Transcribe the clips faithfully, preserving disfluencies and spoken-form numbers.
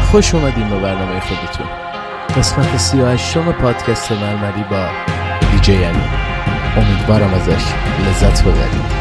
خوش اومدین به برنامه خودتون، قسمت سی و هشتم پادکست مرمری با دیجی علی. امیدوارم ازش لذت ببرید.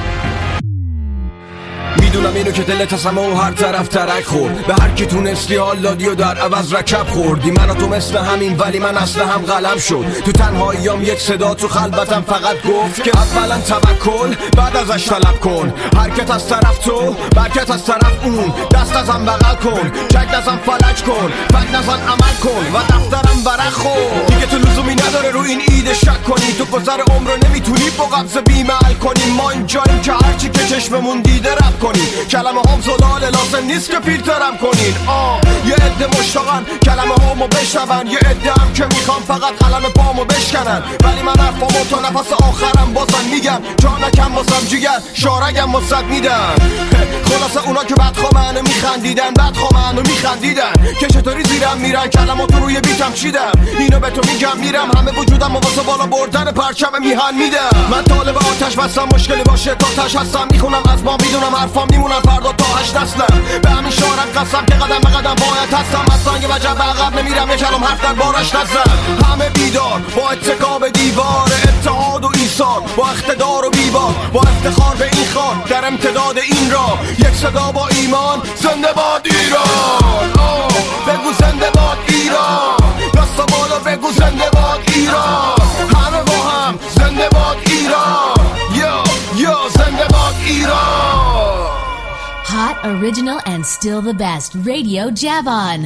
میدونم اینو که دلت هستم و هر طرف ترک خورد، به هر کی تونستی حال دادی و در عوض رکب خوردی. من و تو مثل همین ولی من اصلا هم قلم شد. تو تنهاییام یک صدا تو خلوتم فقط گفت که اولا توکل بعد ازش طلب کن. حرکت از طرف تو برکت از طرف اون، دست ازم بغل کن، چک ازم فلج کن، فک نزن عمل کن و دفترم برق خور. دیگه تو لزومی نداره رو این ایده شک کنی، تو گذر عمر رو نمیتونی با قبض بیمعل کنی. ما اینجاییم که هرچی که چشممون دیده رب کنی. کلمه هم زلال لازم نیست که فیلترم کنین. آه یه عده مشتاقن کلمه هامو بشنون، یه عده هم که میخوام فقط قلم پامو بشکنن. ولی من حرفامو تا نفس آخرم بازم میگم، جا نکم بازم جیگر شارگم واسد میدم. خلاصه اونا که بدخوا منو میخندیدن، بدخوا منو میخندیدن که چطوری زیرم میرن کلماتو روی بیتم چیدم. اینو به تو میگم میرم همه وجودم و واسه بالا بردن پرچم میهن میدم. من طالب آتش بستم، مشکلی باشه تا تش هستم. میخونم از ما میدونم حرفام میمونن فردا تا هشت نسلم. به همین شارم قسم که قدم به قدم باید هستم. از سنگ وجب به عقب نمیرم، یه کلام حرف در بارش نزن. همه بیدار با اتکا به دیوار اتحاد و ایثار، با اقتدار و بیبار، با افتخار به این خار در امتداد این راه. یک صدا با ایمان، زنده باد ایران. آه بگو زنده باد ایران، دستا بالا بگو زنده باد ایران. همه با هم زنده باد ایران. یا یا زنده باد ایران. Hot, original, and still the best. Radio Javon.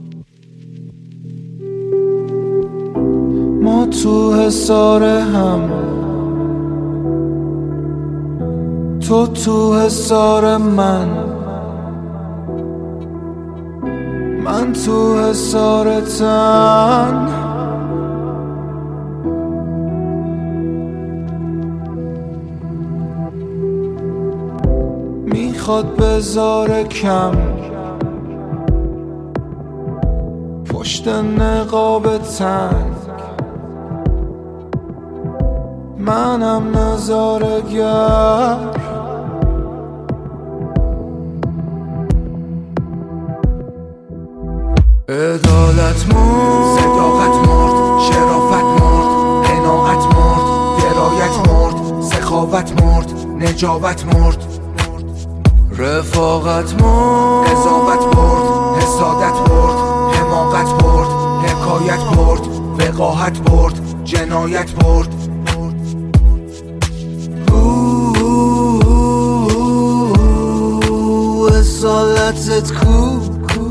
ما تو حصار هم، تو تو حصار من، من تو حصار تن. میخواد بذاره کم پشت نقاب تنگ، منم نظاره‌گر. عدالت مرد، صداقت مرد، شرافت مرد، قناعت مرد، درایت مرد، سخاوت مرد، نجابت مرد، رفاقت مرد، قضاوت برد، حسادت برد، حماقت برد، حکایت برد، وقاحت برد، جنایت برد. اصالتت کو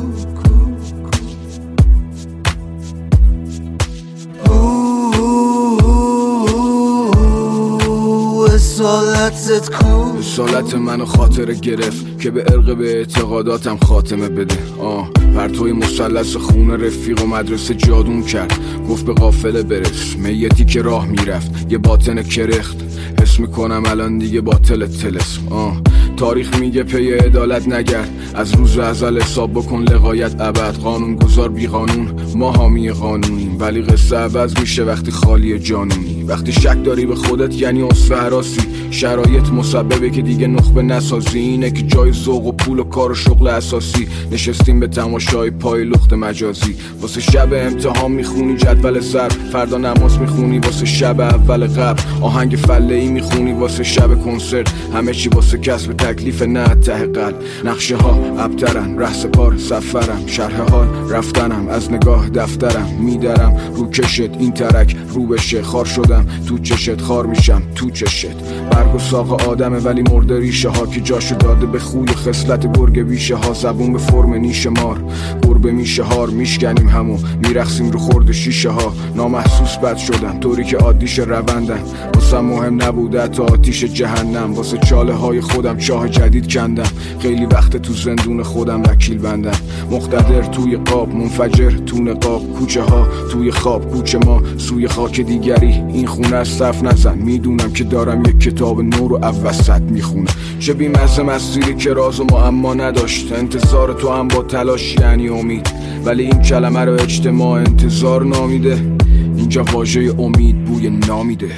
اصالتت کو. اصالت منو خاطره گرفت که به عرق به اعتقاداتم خاتمه بده. آه پرتوی مثلث خون رفیق و مدرسه جادون کرد، گفت به قافله برس. میتی که راه میرفت یه باطن کرخت، حس میکنم الان دیگه باطل تلسم. آه تاریخ میگه پی عدالت نگرد، از روز ازل حساب بکن لقایت ابد. قانون گذار بی قانون، ما حامی قانونیم، ولی قصه عوض میشه وقتی خالی جانونی. وقتی شک داری به خودت یعنی اصفه هراسی، شرایط مسببه که دیگه نخبه نسازی. اینه که جای ذوق و پول و کار و شغل اساسی نشستیم به تماشای پای لخت مجازی. واسه شب امتحان میخونی جدول ضرب، فردا نماز میخونی واسه شب اول قبل. آهنگ فله‌ای میخونی واسه شب کنسرت، همه چی واسه کسب تکلیف نه ته قلب. نقشه ها ابترن، ره سپار سفرم، شرح حال رفتنم، از نگاه دفترم میدرم. رو کشت این ترک رو بشه، خار شدم تو چشت، خار میشم تو چشت. برگ و ساق آدمه ولی مرده ریشه ها که جاشو داده به خوی و خصلت گرگ بیشه ها. زبون به فرم نیش مار، گربه میشه هار، میشکنیم همو میرخسیم رو خورد شیشه ها. نامحسوس بد شدن طوری که عادیش روندن، واسه مهم نبوده تا آتیش جهنم. واسه چاله های خودم چاه جدید کندم، خیلی وقت تو زندون خودم وکیل بندم. مقتدر توی قاب، منفجر تو نقاب، کوچه ها توی خواب، کوچه ما سوی خاک دیگری. این خونه از صف نزن، میدونم که دارم یک کتاب نو رو اوسط میخونم. چه بی‌مزه مسیری که راز و معما نداشت، انتظار تو هم با تلاش یعنی امید، ولی این کلمه رو اجتماع انتظار نامیده. اینجا واژه امید بوی نامیده.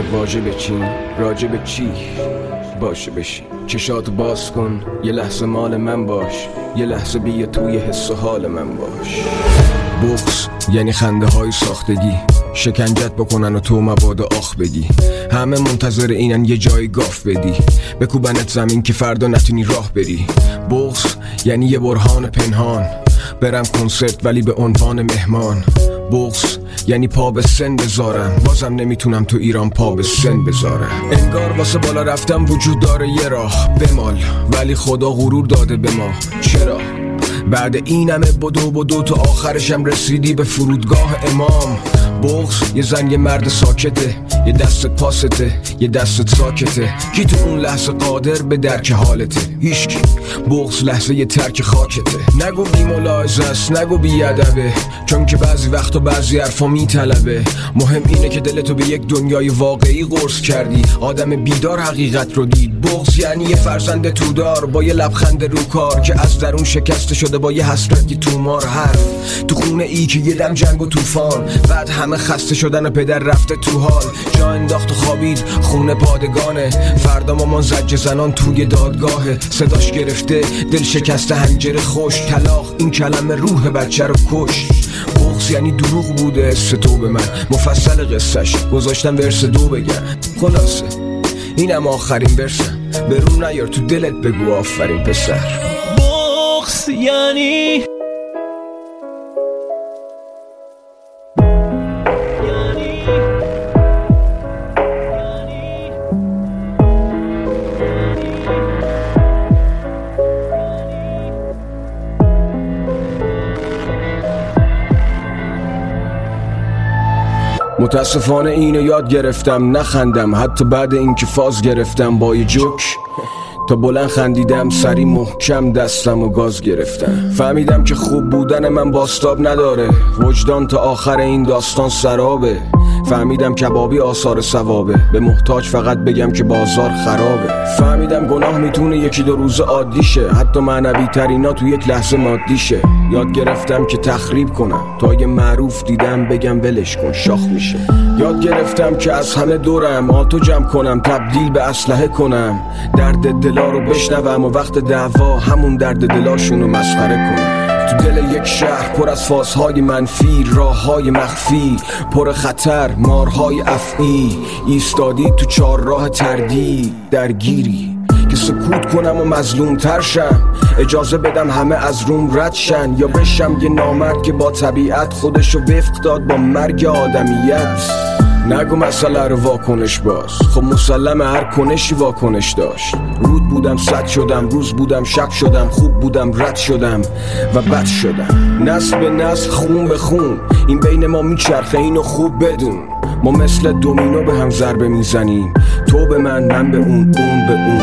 واجب چین راجب چی باشه بشین. چشاتو باز کن یه لحظه مال من باش، یه لحظه بیا توی حس و حال من باش. بغض یعنی خنده های ساختگی، شکنجت بکنن و تو مواد آخ بگی. همه منتظر اینن یه جای گاف بدی، بکوبنت زمین که فردا نتونی راه بری. بغض یعنی یه برهان پنهان، برم کنسرت ولی به عنوان مهمان. بغض یعنی پا به سن بذارم، بازم نمیتونم تو ایران پا به سن بذارم. انگار واسه بالا رفتم وجود داره یه راه بمال، ولی خدا غرور داده به ما. چرا؟ بعد این همه بدو بدو تو آخرشم رسیدی به فرودگاه امام. بغض یه زن یه مرد ساکته، یه دستت پاسته یه دستت ساکته. کی تو اون لحظه قادر به درک حالته؟ هیچکی. بغض لحظه یه ترک خاکته. نگو بی ملاحظه است، نگو بی ادبه، چون که بعضی وقت و بعضی حرفا میطلبه. مهم اینه که دلتو به یک دنیای واقعی قرص کردی، آدم بیدار حقیقت رو دید. بغض یعنی یه فرزند تودار با یه لبخند رو کار، که از درون شکسته شده با یه حسرتی تومار. حرف تو خونه ای که یه دم جنگ و طوفان، بعد همه خسته شدن و پدر رفته تو حال. جا انداخت و خوابید خونه پادگانه، فردا مامان زجر زنان توی دادگاهه. صداش گرفته دل شکسته حنجره خوش، طلاق این کلمه روح بچه رو کش. بغض یعنی دروغ بوده است تو به من، مفصل قصهش گذاشتم ورس دو بگم. خلاصه اینم آخرین ورسم، به رو نیار تو دلت بگو آفرین پسر. بغض یعنی متاسفانه اینو یاد گرفتم نخندم، حتی بعد اینکه فاز گرفتم با یه جوک. تا بلند خندیدم سری محکم دستم و گاز گرفتم. فهمیدم که خوب بودن من باستاب نداره، وجدان تا آخر این داستان سرابه. فهمیدم کبابی آثار ثوابه، به محتاج فقط بگم که بازار خرابه. فهمیدم گناه میتونه یکی دو روز عادی شه، حتی معنوی ترینا تو یک لحظه مادی شه. یاد گرفتم که تخریب کنم، تا یه معروف دیدم بگم ولش کن شاخ میشه. یاد گرفتم که از همه دورم آتو جمع کنم، تبدیل به اسلحه کنم. درد دلا رو بشنوم و وقت دعوا همون درد دلاشونو مسخره کنم. تو دل یک شهر پر از فازهای منفی، راههای مخفی پر خطر، مارهای افعی. ایستادی تو چار راه تردید، درگیری که سکوت کنم و مظلوم تر شم. اجازه بدم همه از روم رد شن، یا بشم یه نامرد که با طبیعت خودشو وفق داد با مرگ آدمیت. نگو مسئله رو واکنش باز، خب مسلمه هر کنشی واکنش داشت. رود بودم صد شدم، روز بودم شب شدم، خوب بودم رد شدم و بد شدم. نسل به نسل خون به خون این بین ما میچرخه، اینو خوب بدون. ما مثل دومینو به هم ضربه میزنیم، تو به من من به اون اون به اون.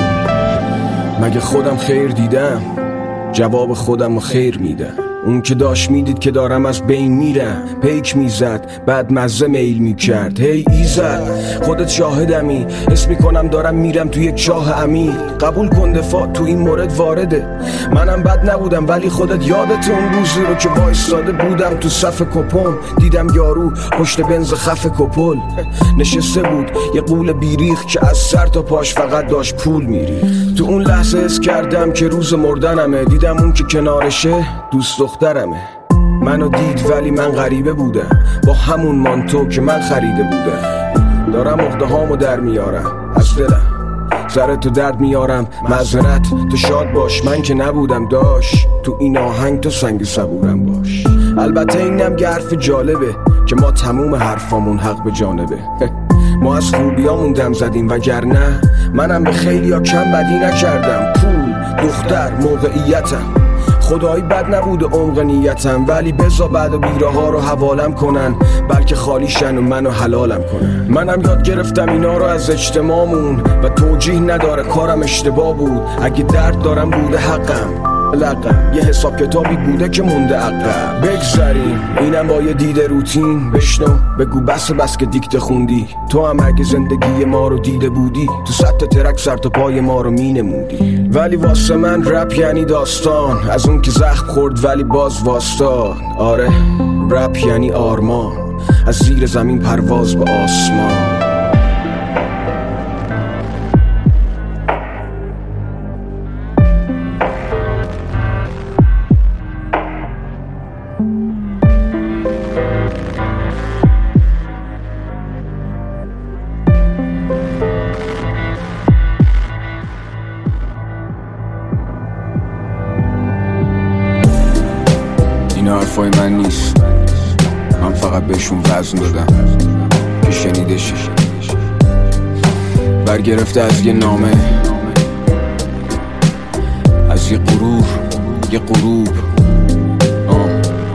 مگه خودم خیر دیدم؟ جواب خودم رو خیر میدم. اون که داشت میدید که دارم از بین میرم، پیک میزد بعد مزه میل میکرد. هی ایزد خودت شاهدمی، حس میکنم دارم میرم تو یک چاه عمیق. قبول کن دفاع تو این مورد وارده، منم بد نبودم ولی خودت یادت اون روزی رو که وایساده بودم تو صف کپم. دیدم یارو پشت بنز خف کپل نشسته بود، یه قول بیریخ که از سر تا پاش فقط داشت پول میری. تو اون لحظه حس کردم که روز مردنمه. دیدم اون که کنارشه دوست دخترمه. منو دید ولی من غریبه بودم، با همون مانتو که من خریده بودم. دارم عقده هامو در میارم از دلم، سر تو درد میارم معذرت. تو شاد باش من که نبودم، داش تو این آهنگ تو سنگ صبورم باش. البته اینم یه حرف جالبه که ما تموم حرفامون حق به جانبه. ما از خوبیامون دم زدیم وگرنه منم به خیلی ها کم بدی نکردم. پول، دختر، موقعیتم خدایی بد نبود عمق نیتم، ولی بزا بعد بیره ها رو حوالم کنن، بلکه خالی شن و منو حلالم کنن. منم یاد گرفتم اینا رو از اجتماعمون و توجیه نداره کارم اشتباه بود. اگه درد دارم بوده حقم، لقم یه حساب کتابی بوده که مونده عقب. بگذاریم اینم با یه دیده روتین، بشنو بگو بس بس که دیکته خوندی. تو هم اگه زندگی ما رو دیده بودی، تو صد تا ترک سر تا پای ما رو می نمودی. ولی واسه من رپ یعنی داستان، از اون که زخم خورد ولی باز واسطاد. آره رپ یعنی آرمان، از زیر زمین پرواز به آسمان. این حرفای من نیست، من فقط بهشون وزن دادم که شنیده شی. برگرفته از یه نامه، از یه غرور، یه غروب، آه.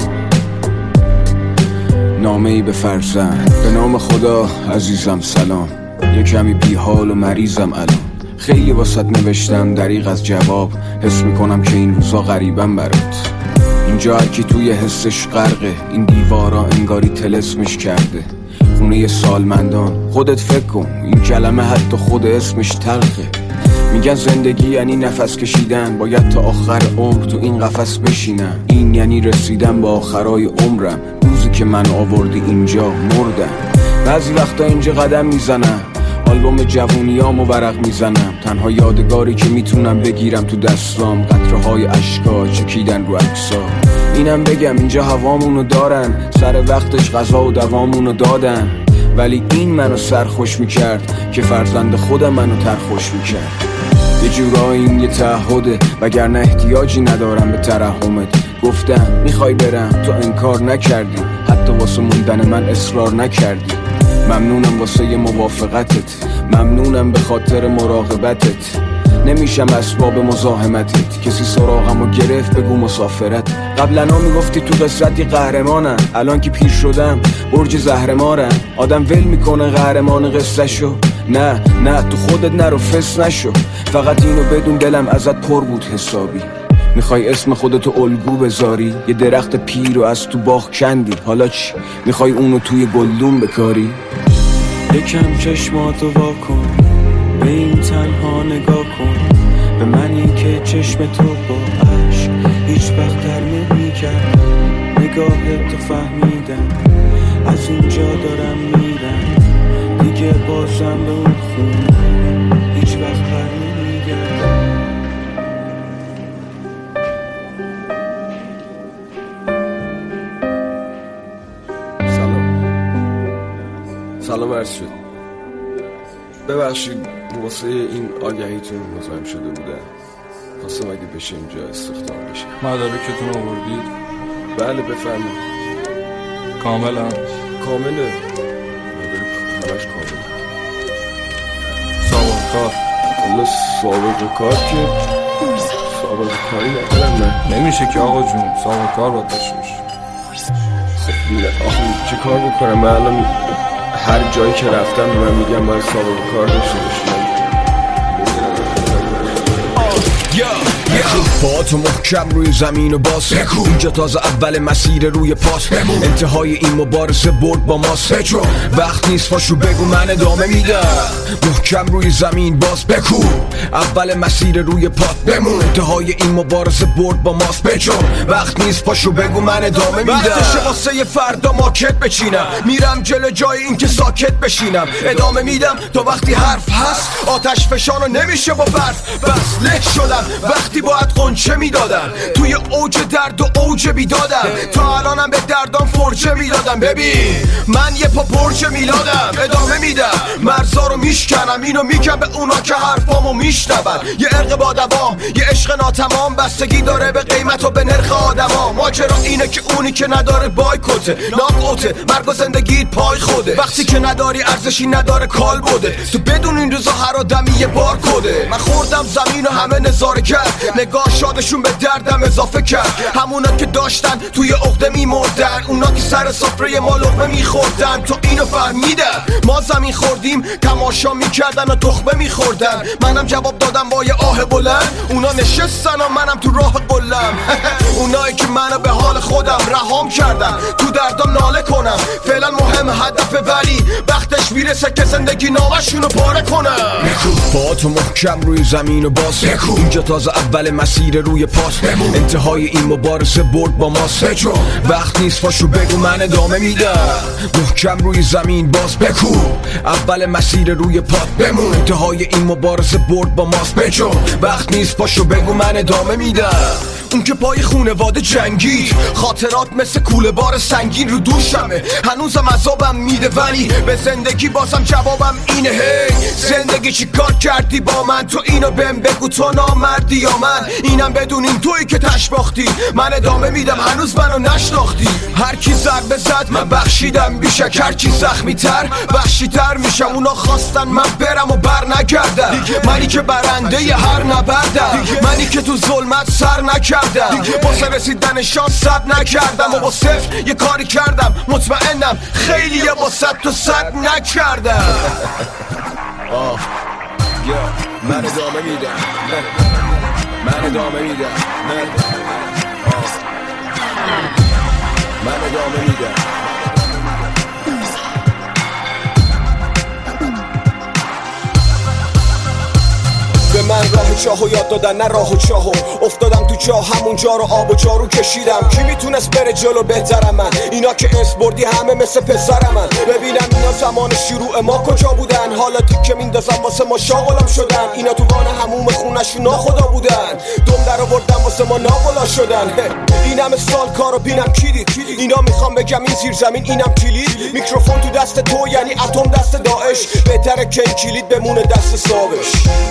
نامه ای به فرزند. به نام خدا عزیزم سلام، یه کمی بی حال و مریضم الان. خیلی واسط نوشتم دریغ از جواب، حس میکنم که این روزا غریبم برات. اینجا هرکی توی حسش غرقه، این دیوارا انگاری طلسمش کرده. خونه سالمندان، خودت فکر کن این کلمه حتی خود اسمش تلخه. میگن زندگی یعنی نفس کشیدن، باید تا آخر عمر تو این قفس بشینم. این یعنی رسیدن به آخرای عمرم، روزی که من آوردی اینجا مردم. بعضی وقتا اینجا قدم میزنم، آلبوم جوونیامو ورق میزنم. تنها یادگاری که میتونم بگیرم تو دستام، قطره های اشکا چکیدن رو عکسا. اینم بگم اینجا هوامونو دارن، سر وقتش غذا و دوامونو دادن. ولی این منو سرخوش میکرد که فرزند خودم منو ترخوش میکرد. یه جورایی این یه تعهده، وگرنه احتیاجی ندارم به ترحمت. گفتم میخوای برم، تو انکار نکردی، حتی واسه موندن من اصرار نکردی. ممنونم واسه ی موافقتت، ممنونم به خاطر مراقبتت. نمیشم اسباب مزاحمتت، کسی سراغمو گرفت بگو مسافرت. قبلنا میگفتی تو قصتی قهرمانم، الان که پیر شدم برج زهرمارم. آدم ول میکنه قهرمان قصه شو، نه نه تو خودت نرو فس نشو. فقط اینو بدون دلم ازت پر بود حسابی. میخوای اسم خودتو الگو بذاری، یه درخت پیر رو از تو باغ کندی. حالا چی؟ میخوای اونو توی گلدون بکاری؟ یکم چشماتو وا کن، به این تنها نگاه کن. به منی که چشم تو با عشق هیچ وقت در نمی‌کرد. نگاهت تو فهمیدم، از اینجا دارم میرم دیگه. بازم به اون خونه هیچ وقت بر نمیگردم. سلام عرض شد. ببخشید واسه این آگهیتون مزاحم شده بودم. خواستم اگه بشه اینجا استخدام بشه. مدارکتون آوردید؟ بله بفرمایید. کاملا؟ کامله، مدارک همش کامله. سابقه کار؟ والا سابقه کار که سابقه کاری ندارم من. نمیشه که آقا جون، سابقه کار باید داشته باشی. خب آخه چه کار بکنم؟ من الان هر جایی که رفتم به من میگم باید سابقه کار داشته باشم. پا تو محکم روی زمین و باز بکو، اینجا تازه اول مسیر روی پاس. انتهای این مبارزه برد با ماست. وقت نیست پاشو بگو من ادامه میدم. محکم روی زمین باز بکو، اول مسیر روی پات بمون. انتهای این مبارزه برد با ماست. بجو وقت نیست پاشو بگو من ادامه میدم. وقتشه واسه یه فردا ماکت بچینم، میرم جلو جای این که ساکت بشینم. ادامه میدم تا وقتی حرف هست، آتش فشانو نمیشه با برف. بس له شدم وقتی باید قنچه میدادم، توی اوج درد و اوج بیدادم. تا الانم به دردام فرچه میدادم. ببین من یه پا پرچه میلادم. ادامه میدم مرزا رو میشکنم، اینو میگم به اونا که حرفامو میشنون. یه ارق با دوام، یه عشق ناتمام، بستگی داره به قیمت و به نرخ آدما. ماجرا اینه که اونی که نداره بایکوته، ناکوته، مرگ و زندگیت پای خوده. وقتی که نداری ارزشی نداره کال بوده. تو بدون این روزا هر آدمی یه بار کده. من خوردم زمین و همه نظاره کرد، نگاه شادشون به دردم اضافه کرد. همونا که داشتن توی عقده میمردن، اونا که سر سفره ما لقمه میخوردن. تو اینو فهمیدن ما زمین خوردیم، تماشا میکردن و تخمه میخوردن. منم جواب دادم با یه آه بلند، اونا نشستن و منم تو راه قلم. اونایی که منو به حال خودم رهام کردن، تو دردم ناله کنم. فعلا مهم هدفه، ولی وقتش میرسه که زندگی نامشونو پاره کنم. پا تو محکم روی زمین و باز بکو، اینجا تازه اول مسیر روی پاس. انتهای این مبارزه برد با ماست. وقت نیست پاشو بگو من ادامه میدم. محکم روی زمین باز بکو، اول مسیر روی پات بمون. انتهای این مبارزه برد با ماست. وقت نیست پاشو بگو من ادامه میدم. اون که پای خونواده جنگید. خاطرات مثل کوله بار سنگین رو دوشمه، هنوزم عذابم میده ولی به زندگی بازم جوابم اینه. هی زندگی چی کار کردی با من؟ تو اینو بهم بگو، تو نامردی یا من؟ اینم بدونین تویی که تشباختی، من ادامه میدم هنوز منو نشناختی. هر کی ضربه زد من بخشیدم بیشک، هر کی زخمی تر وحشی تر میشم. اونا خواستن من برم و بر نگردم، منی که برنده ی هر نبردم، منی که تو ظلمت سر نکردم، واسه رسیدن شانس صد نکردم و با صفر یه کاری کردم. مطمئنم خیلی یه با صد تو صد نکردم. آه من ادامه میدم، من ادامه میدم، من ادامه میدم. به من راه چاهو یاد دادن، نه راه و چاهو. افتادم تو چاه، همون جا رو آب و جارو کشیدم. کی میتونست بره جلو بهترم من؟ اینا که اسم بردی همه مثل پسرم من. ببینم اینا زمان شروع ما کجا بودن، حالا تیکه میندازم واسه ما شاغلم شدن. اینا تو وان هموم خونشون ناخدا بودن، دم در آوردن واسه ما ناقلا شدن. این همه سال کارو بینم کلید، اینا میخوام بگم این زیر زمین اینم کلید. میکروفون تو دست تو یعنی اتم دست داعش، بهتره که این کلید بمونه دست صابش.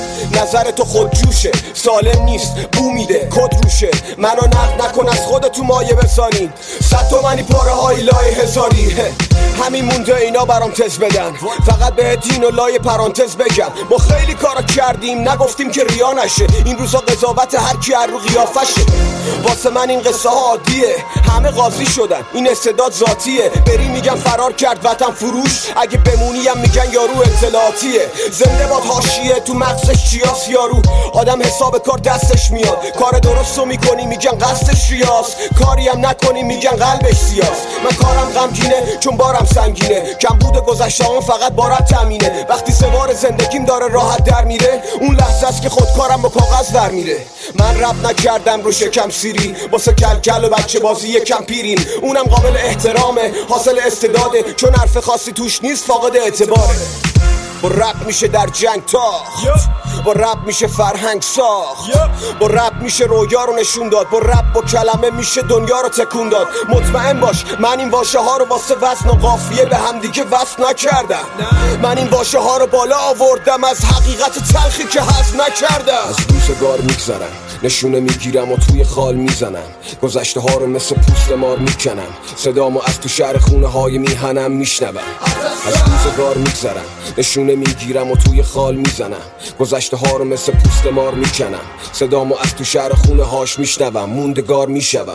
نظر تو خود جوشه، سالم نیست، بو میده، کد روشه. منو نقد نکن، از خودتو مایه بزنین. صد تومنی پاره های لای هزاری، همین مونده اینا برام تز بدن. فقط به دین و لای پرانتز بگم، ما خیلی کارا کردیم نگفتیم که ریا نشه. این روزا قضاوت هر کی هر رو قیافشه. واسه من این قصه ها عادیه، همه قاضی شدن، این استعداد ذاتیه. بری میگم فرار کرد وطن فروش، اگه بمونیم میگن یارو اطلاعاتیه. زنده باد حاشیه، تو مغزش چیاس یارو. آدم حساب کار دستش میاد، کار درستو میکنی میگن قصدش ریاست، کاری هم نکنی میگن قلبش سیاست. من کارم غمگینه چون بارم سنگینه، کم بوده گذشته‌ام فقط بارم تامینه. وقتی سوار زندگیم داره راحت در میره، اون لحظه است که خودکارم با کاغذ در میره. من رپ نکردم رو شکم سیری، واسه کلکل و بچه بازی یکم پیریم. اونم قابل احترامه، حاصل استعداده، چون حرف خاصی توش نیست فاقد اعتباره. با رپ میشه در جنگ تاخت، با رپ میشه فرهنگ ساخت، با رپ میشه رویا رو نشون داد، با رپ با کلمه میشه دنیا رو تکون داد. مطمئن باش من این واژه ها رو واسه وزن و قافیه به هم دیگه وصل نکردم. من این واژه ها رو بالا آوردم از حقیقت تلخی که هضم نکردم. از روزگار میگذرم، نشونه میگیرم و توی خال میزنم. گذشته ها رو مثل پوست مار میکنم، صدامو از تو شهر خونه های میهنم میشنوم. از روزگار میگذرم، نشونه میگیرم و توی خال میزنم. گذشته ها رو مثل پوست مار میکنم، صدامو از تو شهر خونه هاش میشنوم. موندگار میشوم.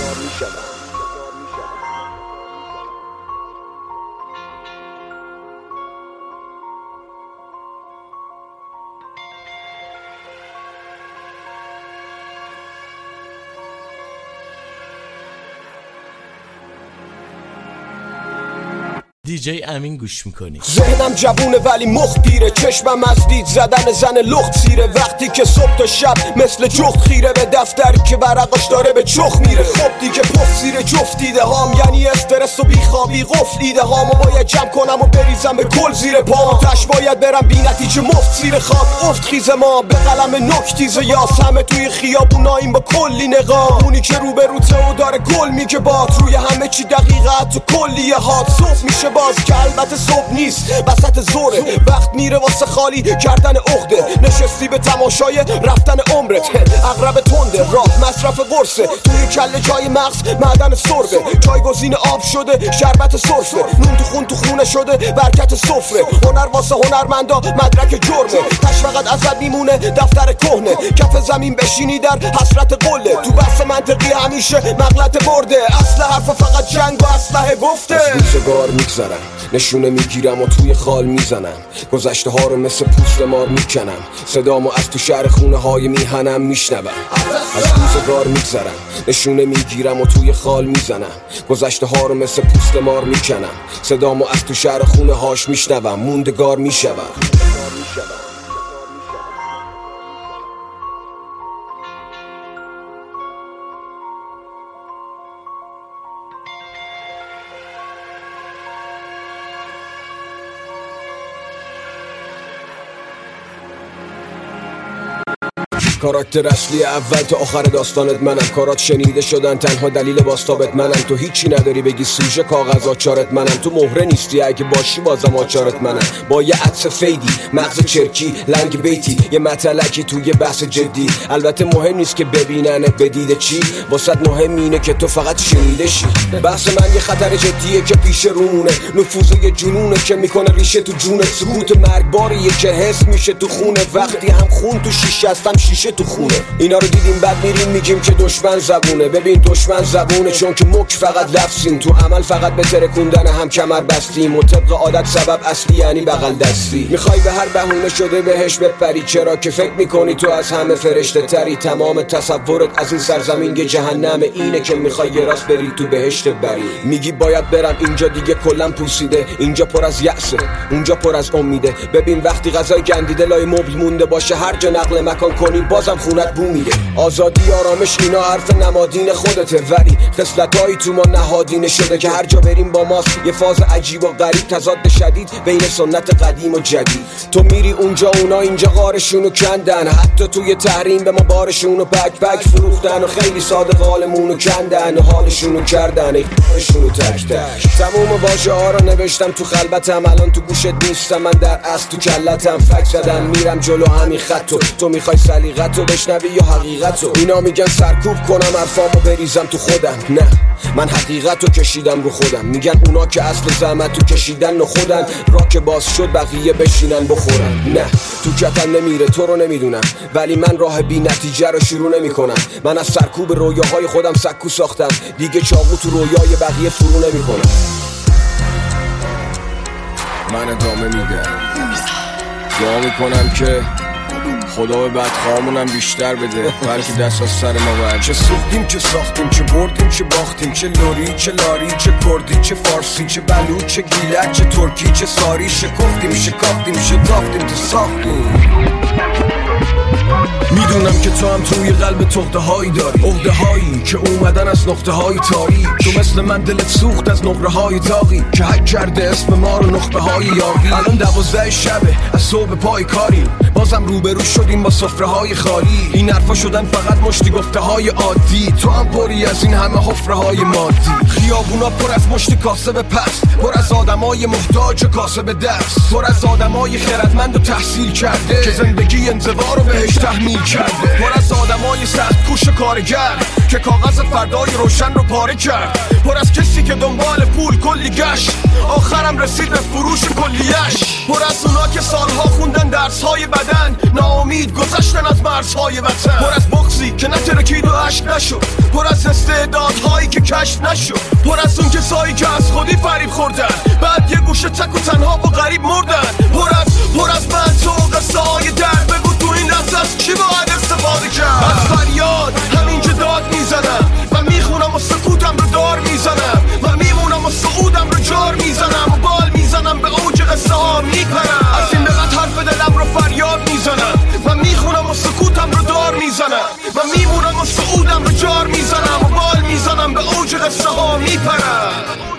دیجی امین گوش میکنی. ذهنم جوونه ولی مخ دیره، چشمم از دید زدن زن لخت سیره. وقتی که صبح تا شب مثل جخت خیره به دفتری که ورقاش داره به چخ میره. خب دیگه پف زیر جفت دیده هام، یعنی استرس و بیخوابی قفل دیده هامو باید جمع کنم و بریزم به کل زیر پام. تش باید برم بی نتیجه مفت زیر خاک افت خیز ما به قلم نکتیز یاس. همه توی خیابوناییم با کلی نقاب، اونی که رو به روته و داره گل میگه بات. روی همه چی دقیقت و کلیه هات. صبح میشه باز که البته صبح نیست، وسط زوره. وقت میره واسه خالی کردن عقده، نشستی به تماشای رفتن عمرت. اغرب تنده راه مصرف قرصه، توی کله جای مغز معدن سربه. جایگزین آب شده شربت سرفه، نون تو خون تو خونه شده برکت سفره. هنر واسه هنرمندا مدرک جرمه، تش فقط ازت میمونه دفتر کهنه. کف زمین بشینی در حسرت قله، تو بحث منطقی همیشه مغلط برده. اصل حرف فقط جنگ و اسلحه گفته. از روزگار میگذرم، نشونه میگیرم و توی خال میزنم. گذشته ها رو مثل پوست مار میکنم، صدامو از تو شهر خونه های میهنم میشنوم. از روزگار میگذرم، نشونه میگیرم و توی خال میزنم. گذشته ها رو مثل پوست مار میکنم، صدامو از تو شهر خونه هاش میشنوم. موندگار میشوم. کاراکتر اصلی اول تا آخر داستانت منم. کارات شنیده شدن تنها دلیل باستابت منم. تو هیچی نداری بگی سوژه کاغذ آچارت منم. تو مهره نیستی اگه باشی بازم آچارت منم. با یه عطس فیدی مغز چرکی لنگ بیتی یه متلکی توی بحث جدی. البته مهم نیست که ببیننت بدیده چی، واسط مهم اینه که تو فقط شنیده شی. بحث من یه خطر جدیه که پیش رونه، نفوذ یه جنونه که میکنه ریشه تو جونت. سکوت مرگباریه که حس میشه تو خونه، وقتی هم خون تو شیشه هستم شیشه تو خونه. اینا رو دیدیم بعد میریم میگیم که دشمن زبونه. ببین دشمن زبونه چون که مک فقط لفظیم، تو عمل فقط به ترکوندن هم کمر بستیم و طبق عادت سبب اصلی یعنی بغل دستی. میخوای به هر بهونه شده بهش بپری، چرا که فکر میکنی تو از همه فرشته تری. تمام تصورت از این سرزمین یه جهنم، اینه که میخوای یه راست بری تو بهشت بری. میگی باید برم اینجا دیگه کلم پوسیده، اینجا پر از یأسه اونجا پر از امیده. ببین وقتی غذای گندیده لای مبل مونده باشه، هر جا نقل مکان کنی بازم خونت بو میده. آزادی آرامش اینا حرف نمادین خودته، ولی خصلتایی تو ما نهادینه شده که هر جا بریم با ماست. یه فاز عجیب و غریب تضاد شدید بین سنت قدیم و جدید. تو میری اونجا اونا اینجا غارشونو کندن، حتی توی تحریم به ما بارشونو پک پک فروختن و خیلی ساده قالمونو کندن و حالشونو کردن ایشونو تک تک. تموم واژه ها رو نوشتم تو خلبتم، الان تو گوشت نیستم، من در اصل تو کلتم. فک زدم میرم جلو همین خطو، تو میخوای سلیقتو بشنوی یا حقیقتو؟ اینا میگن سرکوب کنم حرفامو بریزم تو خودم، نه من حقیقتو کشیدم رو خودم. میگن اونا که اصل زحمتو کشیدن و خودن، را که باز شد بقیه بشینن بخورن. نه تو کتم نمیره تو رو نمیدونم، ولی من راه بی نتیجه رو شروع نمی کنم. من از سرکوب رویاهای خودم سکو ساختم، دیگه چاقو تو رویای بقیه فرو نمی کنم. من ادامه میدم، دعا میکنم که خدا به بدخواهامونم بیشتر بده، بلکه دست از سر ما برد. چه سوختیم چه ساختیم، چه بردیم چه باختیم، چه لوری چه لاری، چه کردی چه فارسی، چه بلوچ چه گیلک، چه ترکی چه ساری. شکفتیم شکافتیم شتافتیم تو ساختیم. میدونم که تو هم توی قلب تخته هایی داری، عقده هایی که اومدن از نقطه های تاریک. تو مثل من دلت سوخت از نقره های تاقی که حک کرده اسم ما رو نخبه های یاقی. الان دوازده شبه از صبح پای کاریم، بازم روبرو شدیم با سفره های خالی. این حرفا شدن فقط مشتی گفته های عادی، تو هم پری از این همه حفره های مادی. خیابونا پر از مشتی کاسب پست، پر از آدمای محتاج کاسب دست، پر از آدمای خردمند و تحصیل کرده که زندگی انزوا رو بهش تحمیل کرده. پر از آدمای سخت کوش کارگر که کاغذ فردای روشن رو پاره کرد. پر از کسی که دنبال پول کلی گشت، آخرم رسید به فروش کلیش. پر از اونا که سالها خوندن درسهای بدن، ناامید گذشتن از مرزهای وطن. پر از بغضی که نترکید و عشق نشد، پر از استعدادهایی که کشف نشد. پر از اون کسایی که از خودی فریب خوردن، بعد یه گوشه تک و تنها و غریب مردن. پر از پر از من تو قصه های درد، بگو تو این لحظه از کی باید استفاده کرد؟ از فریاد همینجا داد میزنم، من میخونم و سکوتم رو دار میزنم. من میمونم و سعودم رو جار میزنم و بال میزنم به اوج قصه ها میپرم. از این بقت حرف دلم رو فریاد میزنم، من میخونم و سکوتم رو دار میزنم. من میمونم و سعودم رو جار میزنم و بال میزنم به اوج قصه ها میپرم.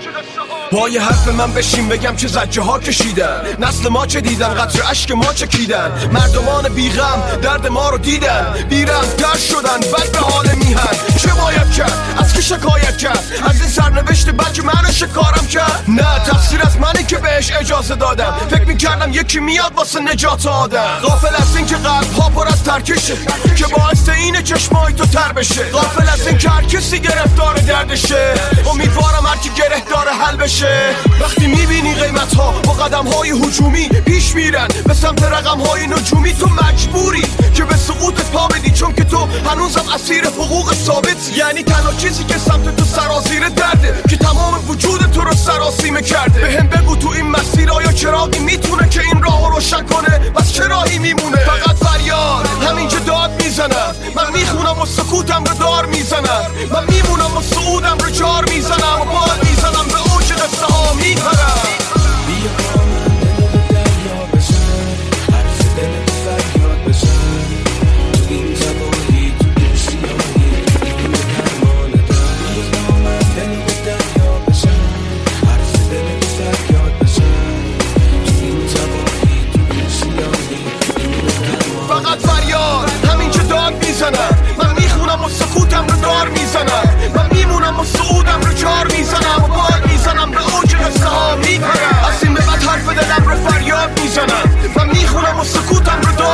پای حرف من بشین بگم چه زجه ها کشیدن، نسل ما چه دیدن، قطر عشق ما چکیدن. مردمان بیغم درد ما رو دیدن، بیرم در شدن بد به حال میهن. چه باید کرد؟ از که شکایت کرد؟ از این سرنوشت بچه من شکارم کرد؟ نه تقصیر از منی که بهش اجازه دادم، فکر میکردم یکی میاد واسه نجات آدم. غافل از این که قلب ها پر از ترکشه که باعث اینه چشمای تو تر بشه. غافل از این که هر کسی گرفتار دردشه، امیدوارم هر کی گره داره حل بشه. وقتی میبینی قیمت ها با قدم های هجومی پیش میرن به سمت رقم های نجومی، تو مجبوری که به سقوطت پا بدی، چون که تو هنوزم اسیر حقوق ثابت. یعنی تنها چیزی که سمت تو سرازیر درده که تمام وجود تو رو سراسیمه کرده. به هم بگو تو این مسیر آیا چراغی میتونه که این راه رو روشن کنه؟ بس چه راهی میمونه؟ فقط فریاد همینجا داد میزنم، من میخونم و سکوتم رو دار میزنم. من میمونم و سعودم رو جار میزنم و بال میزنم به اوج قصه ها میپرم. بیا من دل دریا بزن، حرف دلت فریاد بزن. تو این زبانی تو دل سیاهی این درمان دم. بیا من دل دریا بزن، حرف دلت فریاد بزن. تو این زبانی تو دل سیاهی این درمان. فقط فریاد همینجا داد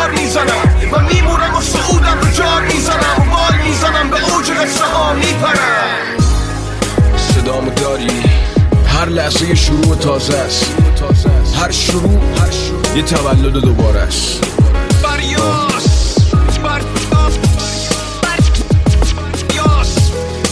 بار میزنم و میمونم و سعودم رو جار میزنم و بال میزنم به اوج قصه ها میپرم. صدامو داری؟ هر لحظه یه شروع تازه است، هر شروع یه تولد دوباره است. فریاس فریاس فریاس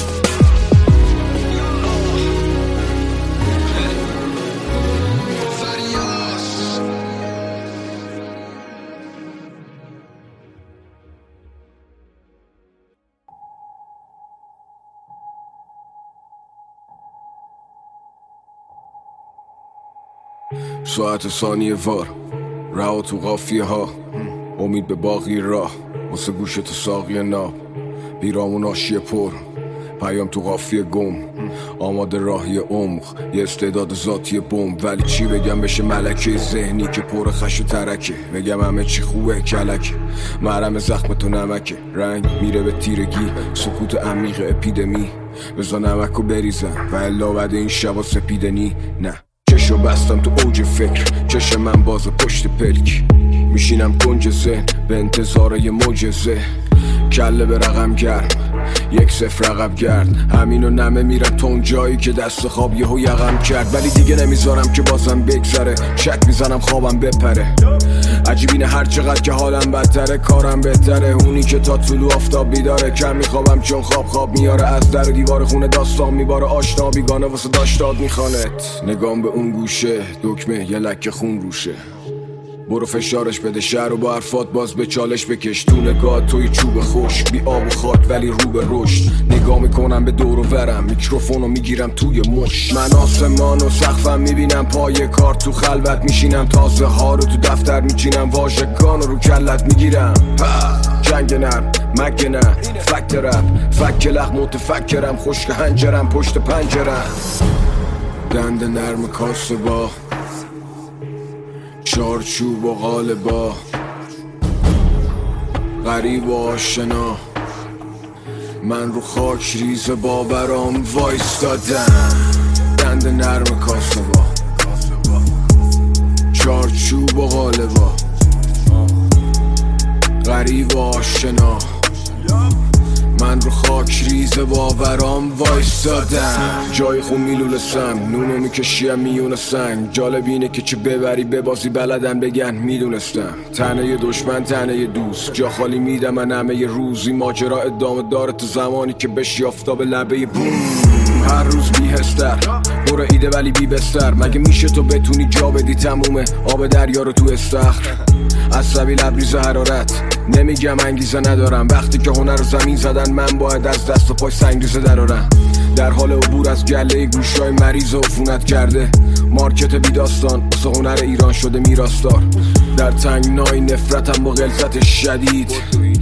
ساعت ثانیه وار رها تو قافیه ها، امید به باقی راه واسه گوش تو ساقی ناب، بیرامون آشیه پر پیام تو قافیه گم، آماده راهی عمق یه استعداد ذاتی بم. ولی چی بگم بشه ملکه ذهنی که پر خش و ترکه، بگم همه چی خوبه کلکه، مرهم زخم تو نمکه، رنگ میره به تیرگی، سکوت عمیق اپیدمی، بزا نمکو بریزم و الا بعد این شبا سپیدنی. نه چشو بستم تو اوج فکر، چشم من باز پشت پلک، میشینم کنج ذهن به انتظار یه معجزه، کله به رقم گرم یک صفر رقم گرد، همینو نمه میرم تا اون جایی که دست خواب یهو یقم کرد. ولی دیگه نمیذارم که بازم بگذره، شک میزنم خوابم بپره، عجیبینه هر چقدر که حالم بدتره کارم بهتره، اونی که تا طلوع آفتاب بیداره، کم میخوابم چون خواب خواب میاره، از در و دیوار خونه داستان میباره، آشنا بیگانه واسه داشتاد میخوانت، نگام به اون گوشه دکمه یه لکه خون روشه، برو فشارش بده شهر و با حرفات باز به چالش بکش، تو نگاه توی چوب خوش بی آب و خاک ولی رو به رشد، نگاه میکنم به دور و ورم میکروفونو میگیرم توی مش، من آسمان و سقفم میبینم پای کار، تو خلوت میشینم تازه ها رو تو دفتر میچینم، واژگان رو کلت میگیرم، جنگ نرم مگه نه فکت رپ فک لخ متفکرم، خشک هنجرم پشت پنجرم، دند نرم کاسه با چارچوب و غالبا، غریب و آشنا، من رو خاک ریز باورام وایستادم، دند نرم کاسه با چارچوب و غالبا، غریب و آشنا، من رو خاک ریز باورام وایستادم، جای خون میلولسم نونو میکشیم میون سنگ، جالب اینه که چه ببری ببازی بلدن بگن میدونستم، تنه دشمن تنه دوست، جا خالی میدم من همه ی روزی، ماجرا ادامه داره تا زمانی که بشی آفتاب لبه بوم، هر روز بیهستر برو ایده ولی بی بستر، مگه میشه تو بتونی جا بدی تمومه آب دریا رو تو استخر، عصبی لبریز حرارت نمیگم انگیزه ندارم، وقتی که هنر رو زمین زدن من باید از دست و پای سنگریزه درارم، در حال عبور از گله گوشای مریض و عفونت کرده، مارکت بی داستان واسه هنر ایران شده میراستار، در تنگنای نفرتم با غلظت شدید،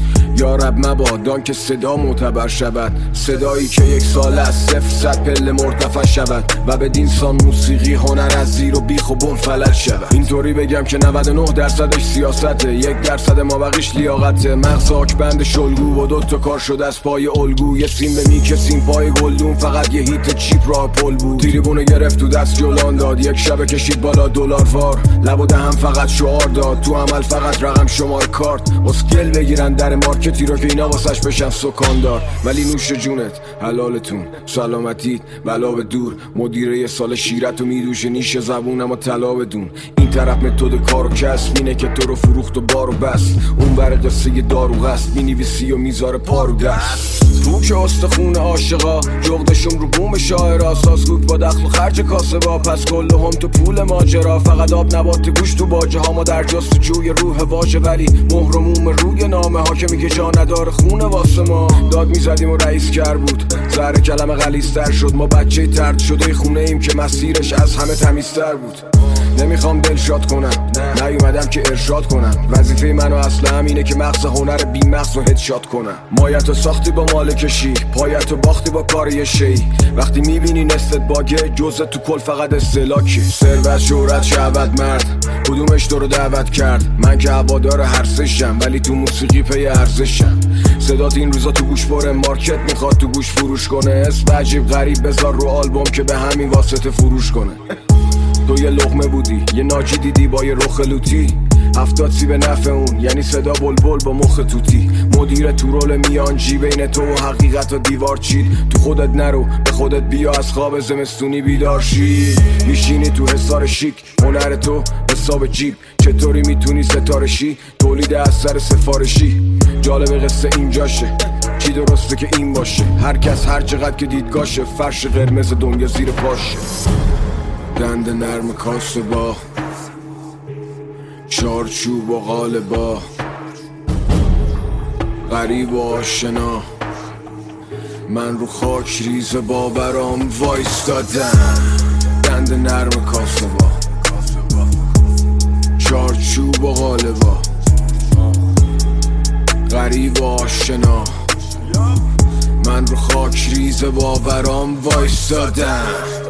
یا رب مبادان که صدا معتبر شود، صدایی که یک سال از صفر صد پله مرتفع شود و به دینسان موسیقی هنر از زیر و بیخ و بن فلج شود، اینطوری بگم که نود و نه درصدش سیاسته، یک درصد ما بقیش لیاقته، مغز آکبند شلگو و دوتا کار شده از پای الگو، یه سیم به میکسیم پای گلدون، فقط یه هیت چیپ راه پل بود، تریبونه گرفت تو دست جولان داد، یک شبه کشید بالا دلار وار، لب و دهم فقط شعار داد، تو عمل فقط رقم شمار کارت، اسکل بگیرن در مارکتی رو که اینا واسش بشن سکاندار، ولی نوش جونت حلالتون سلامتیت بلا به دور، مدیره یه سال شیرت و میدوشه نیش زبونم و طلا بدون، این طرف متد کار و کسب اینه که تو رو فروخت و بار و بست، اون بر قصه دارو غست مینویسی و میذاره پارو دست، پوک استخون عاشقا جغدشم رو بوم شاعرا، سازگوک با دخل و خرج کاسه با، پس کل هم تو پول ماجرا، فقط آب نبات گوش تو باجه ها، ما در جستجوی روح واژه ولی مهرموم روی نامه ها که میگه جا نداره خونه واسه ما، داد میزدیم و رئیس کر بود، زهر کلمه غلیظ‌تر شد، ما بچه ترد شده خونه ایم که مسیرش از همه تمیزتر بود، نمیخوام دلشاد کنم نیومدم که ارشاد کنم، وظیفه منو اصلا همینه که مغز هنر بی مغز و هدشات کنم، مایتو ساختی با مال کشی پایتو باختی با کار یه شی، وقتی میبینی نستت باگه جزء تو کل فقط استلاکی، ثروت شهرت شهوت مرد کدومش تو رو دعوت کرد، من که هوادار هر سشم ولی تو موسیقی پی ارزشم، صدات این روزا تو گوش بره مارکت میخواد تو گوش فروش کنه، اسم عجیب غریب بذار رو آلبوم که به همین واسطه فروش کنه، تو یه لقمه بودی یه ناجی دیدی با یه رخ لوتی، هفتاد سی به نفع اون، یعنی صدا بلبل با مخ توتی. مدیر تو رول میانجی بین تو و حقیقت و دیوار چید. تو خودت نرو، به خودت بیا، از خواب زمستونی بیدار شی. میشینی تو حصار شیک، هنر تو حساب جیب. چطوری میتونی ستاره شی؟ تولید اثر سفارشی. جالب قصه اینجاشه، چی درسته که این باشه. هر کس هر چقدر که دیدگاشه، فرش قرمز دنیا زیر پاشه. دند نرم کاسه با چارچوب و قالبا، غریب و آشنا. من رو خاک ریز باورام وایستادم. دند نرم کاسه با چارچوب و قالبا، غریب و آشنا. من رو خاک ریز باورام وایستادم.